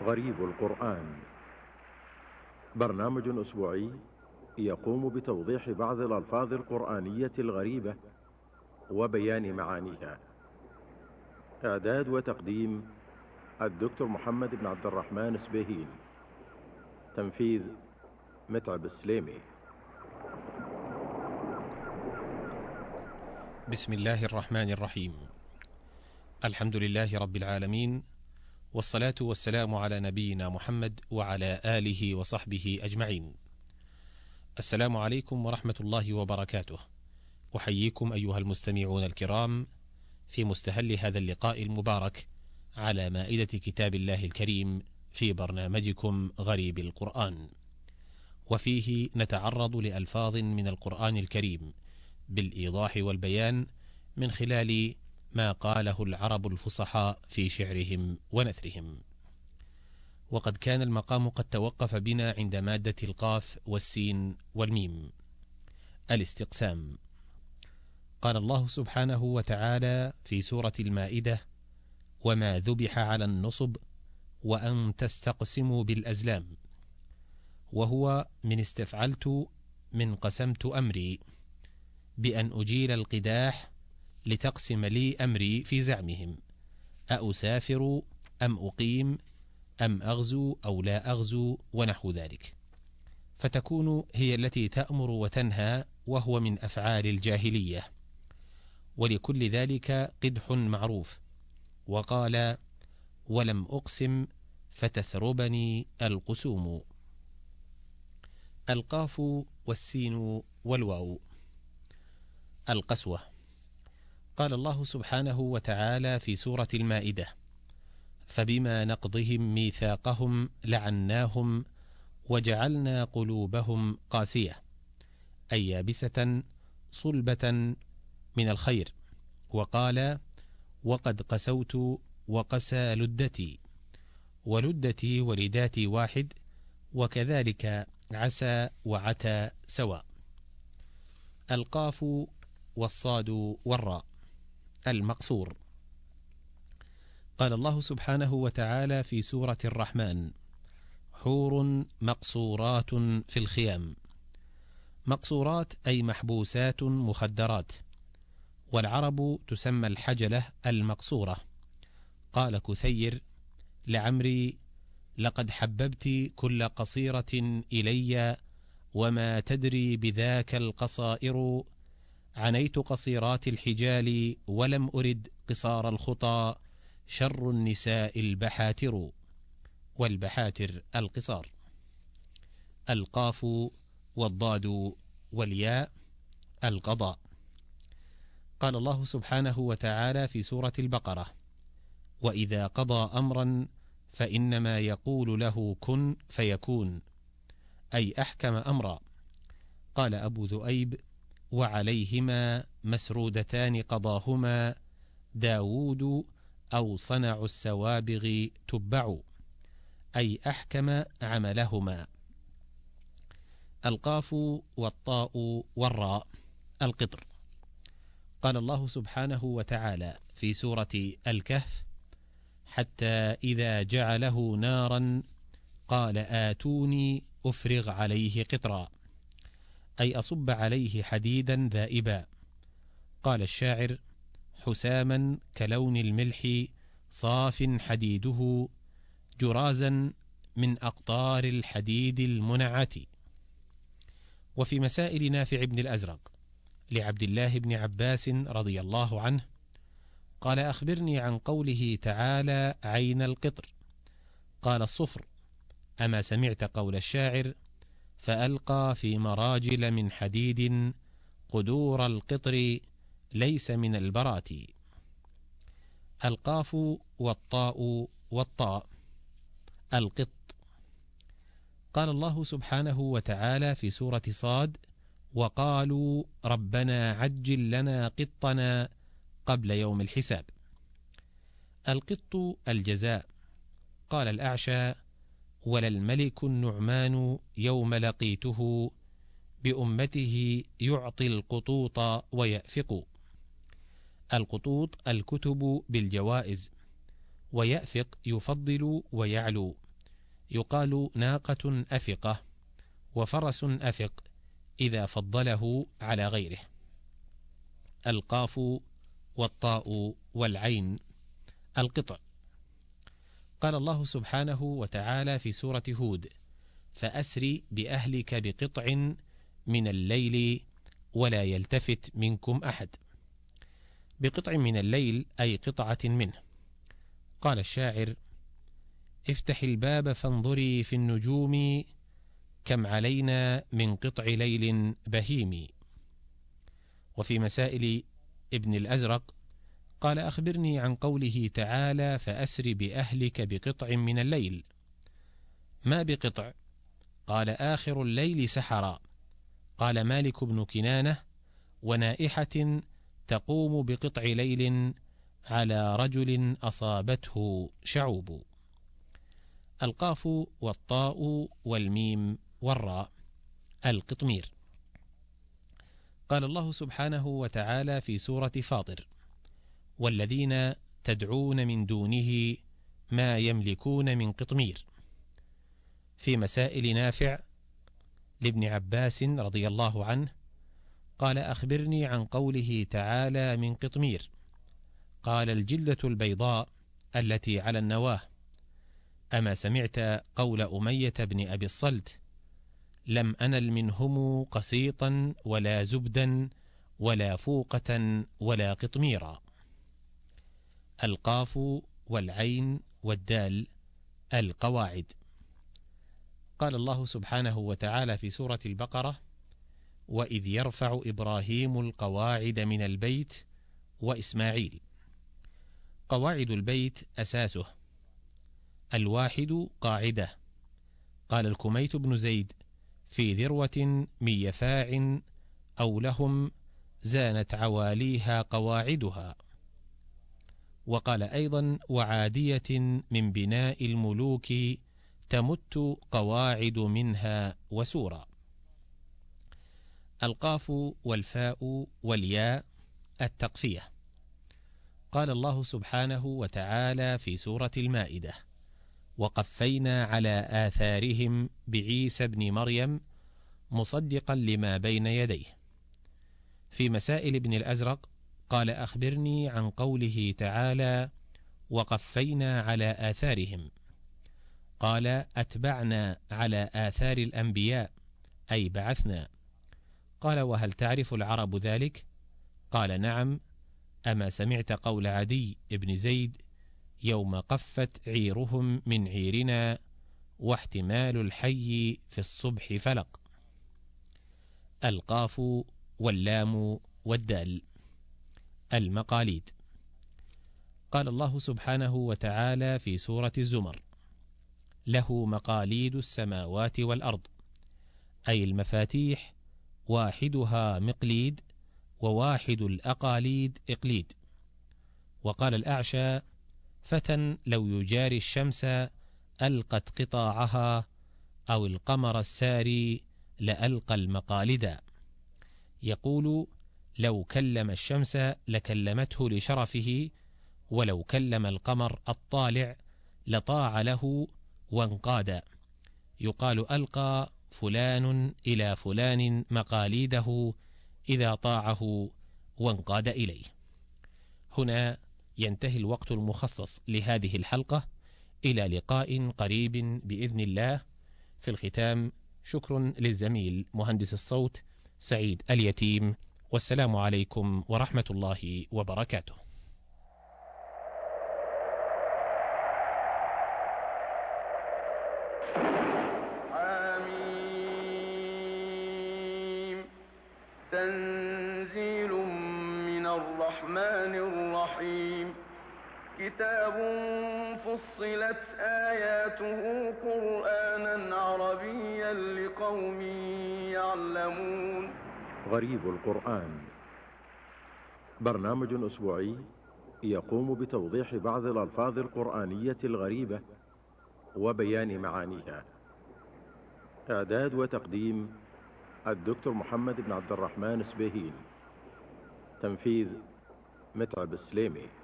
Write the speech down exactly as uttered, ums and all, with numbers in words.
غريب القرآن، برنامج أسبوعي يقوم بتوضيح بعض الألفاظ القرآنية الغريبة وبيان معانيها. إعداد وتقديم الدكتور محمد بن عبد الرحمن سبيهين. تنفيذ متعب السليمي. بسم الله الرحمن الرحيم. الحمد لله رب العالمين، والصلاة والسلام على نبينا محمد وعلى آله وصحبه أجمعين. السلام عليكم ورحمة الله وبركاته. أحييكم أيها المستمعون الكرام في مستهل هذا اللقاء المبارك على مائدة كتاب الله الكريم في برنامجكم غريب القرآن، وفيه نتعرض لألفاظ من القرآن الكريم بالإيضاح والبيان من خلال ما قاله العرب الفصحاء في شعرهم ونثرهم. وقد كان المقام قد توقف بنا عند مادة القاف والسين والميم. الاستقسام. قال الله سبحانه وتعالى في سورة المائدة: وما ذبح على النصب وأن تستقسموا بالأزلام، وهو من استفعلت من قسمت أمري، بأن أجيل القداح لتقسم لي أمري في زعمهم، أأسافر أم أقيم أم أغزو أو لا أغزو ونحو ذلك، فتكون هي التي تأمر وتنهى، وهو من أفعال الجاهلية، ولكل ذلك قدح معروف. وقال: ولم أقسم فتثربني القسوم. القاف والسين والواو. القسوة. قال الله سبحانه وتعالى في سورة المائدة: فبما نقضهم ميثاقهم لعناهم وجعلنا قلوبهم قاسية، أي يابسة صلبة من الخير. وقال: وقد قسوت وقسى لدتي، ولدتي ولداتي واحد، وكذلك عسى وعتى سواء. القاف والصاد والراء. المقصور. قال الله سبحانه وتعالى في سورة الرحمن: حور مقصورات في الخيام. مقصورات أي محبوسات مخدرات، والعرب تسمى الحجلة المقصورة. قال كثير: لعمري لقد حببت كل قصيرة إلي، وما تدري بذاك القصائر، عنيت قصيرات الحجال ولم أرد قصار الخطى، شر النساء البحاتر. والبحاتر القصار. القاف والضاد والياء. القضاء. قال الله سبحانه وتعالى في سورة البقرة: وإذا قضى أمرا فإنما يقول له كن فيكون، أي أحكم أمرا. قال أبو ذؤيب: وعليهما مسرودتان قضاهما داود أو صنع السوابغ تبع، أي أحكم عملهما. القاف والطاء والراء. القطر. قال الله سبحانه وتعالى في سورة الكهف: حتى إذا جعله نارا قال آتوني أفرغ عليه قطرا، أي أصب عليه حديدا ذائبا. قال الشاعر: حساما كلون الملح صاف حديده، جرازا من أقطار الحديد المنعة. وفي مسائل نافع بن الأزرق لعبد الله بن عباس رضي الله عنه قال: أخبرني عن قوله تعالى عين القطر. قال الصفر: أما سمعت قول الشاعر: فألقى في مراجل من حديد قدور القطر ليس من البرات. القاف والطاء والطاء. القط. قال الله سبحانه وتعالى في سورة صاد: وقالوا ربنا عجل لنا قطنا قبل يوم الحساب. القط الجزاء. قال الأعشى: ولا الملك النعمان يوم لقيته بأمته يعطي القطوط ويأفق. القطوط الكتب بالجوائز، ويأفق يفضل ويعلو، يقال ناقة أفقة وفرس أفق إذا فضله على غيره. القاف والطاء والعين القطع. قال الله سبحانه وتعالى في سورة هود: فأسر بأهلك بقطع من الليل ولا يلتفت منكم أحد. بقطع من الليل أي قطعة منه. قال الشاعر: افتح الباب فانظري في النجوم كم علينا من قطع ليل بهيم. وفي مسائل ابن الأزرق قال: أخبرني عن قوله تعالى: فأسر بأهلك بقطع من الليل. ما بقطع؟ قال: آخر الليل سحرا. قال مالك بن كنانة: ونائحة تقوم بقطع ليل على رجل أصابته شعوب. القاف والطاء والميم والراء القطمير. قال الله سبحانه وتعالى في سورة فاطر: والذين تدعون من دونه ما يملكون من قطمير. في مسائل نافع لابن عباس رضي الله عنه قال: أخبرني عن قوله تعالى من قطمير. قال: الجلدة البيضاء التي على النواه. أما سمعت قول أمية بن أبي الصلت: لم أنل منهم قسيطا ولا زبدا ولا فوقة ولا قطميرا. القاف والعين والدال القواعد. قال الله سبحانه وتعالى في سورة البقرة: وإذ يرفع إبراهيم القواعد من البيت وإسماعيل. قواعد البيت أساسه. الواحد قاعدة. قال الكميت بن زيد: في ذروة من يفاع أو لهم زانت عواليها قواعدها. وقال أيضا: وعادية من بناء الملوك تمت قواعد منها وسورا. القاف والفاء والياء التقفية. قال الله سبحانه وتعالى في سورة المائدة: وقفينا على آثارهم بعيسى ابن مريم مصدقا لما بين يديه. في مسائل ابن الأزرق قال: أخبرني عن قوله تعالى: وقفينا على آثارهم. قال: أتبعنا على آثار الأنبياء أي بعثنا. قال: وهل تعرف العرب ذلك؟ قال: نعم. أما سمعت قول عدي بن زيد: يوم قفت عيرهم من عيرنا واحتمال الحي في الصبح فلق. القاف واللام والدال المقاليد. قال الله سبحانه وتعالى في سورة الزمر: له مقاليد السماوات والأرض، أي المفاتيح، واحدها مقليد وواحد الأقاليد إقليد. وقال الأعشى: فتى لو يجاري الشمس ألقت قطاعها أو القمر الساري لألقى المقالدا. يقول: لو كلم الشمس لكلمته لشرفه، ولو كلم القمر الطالع لطاع له وانقاد. يقال: ألقى فلان إلى فلان مقاليده إذا طاعه وانقاد إليه. هنا ينتهي الوقت المخصص لهذه الحلقة. إلى لقاء قريب بإذن الله. في الختام شكر للزميل مهندس الصوت سعيد اليتيم، والسلام عليكم ورحمة الله وبركاته. حميم. تنزيل من الرحمن الرحيم. كتاب فصلت آياته قرآنا عربيا لقوم يعلمون. غريب القرآن، برنامج أسبوعي يقوم بتوضيح بعض الألفاظ القرآنية الغريبة وبيان معانيها. إعداد وتقديم الدكتور محمد بن عبد الرحمن سبيهين. تنفيذ متعب السليمي.